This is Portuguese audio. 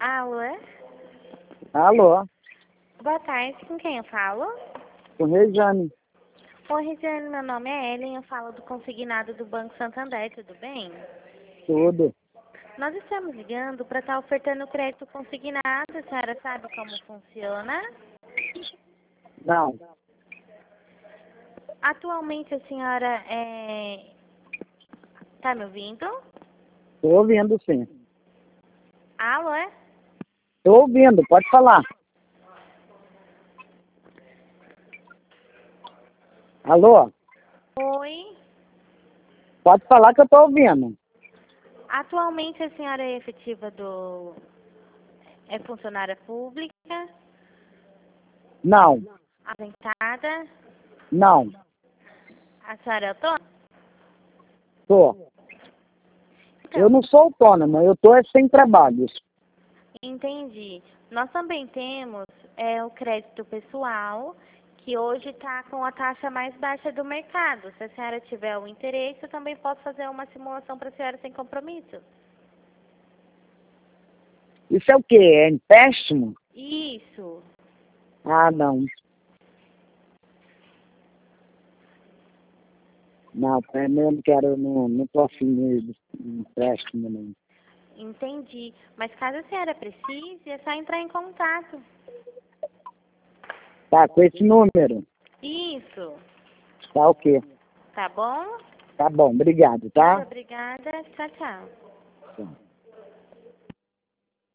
Alô? Alô, Boa tarde, com quem eu falo? com Regiane. Oi, Regiane, meu nome é Ellen, eu falo do consignado do Banco Santander, tudo bem? Tudo. Nós estamos ligando para estar ofertando crédito consignado, a senhora sabe como funciona? Não, Atualmente a senhora tá me ouvindo? tô ouvindo sim. Alô? Tô ouvindo, pode falar. Alô, Oi? pode falar que eu tô ouvindo. Atualmente a senhora é efetiva é funcionária pública, Não, aposentada, não, a senhora é autônoma? tô. Eu não sou autônoma, eu tô sem trabalhos. Entendi. Nós também temos o crédito pessoal, que hoje está com a taxa mais baixa do mercado. Se a senhora tiver o interesse, eu também posso fazer uma simulação para a senhora sem compromisso. Isso é o quê? É empréstimo? Isso. Ah, não. Não, eu não quero, não tô afim de empréstimo, não. Entendi. Mas caso a senhora precise, é só entrar em contato. Tá, com esse número? Isso. Tá ok. Tá bom? Tá bom, obrigado, Muito tá? obrigada. Tchau, tchau. Tá.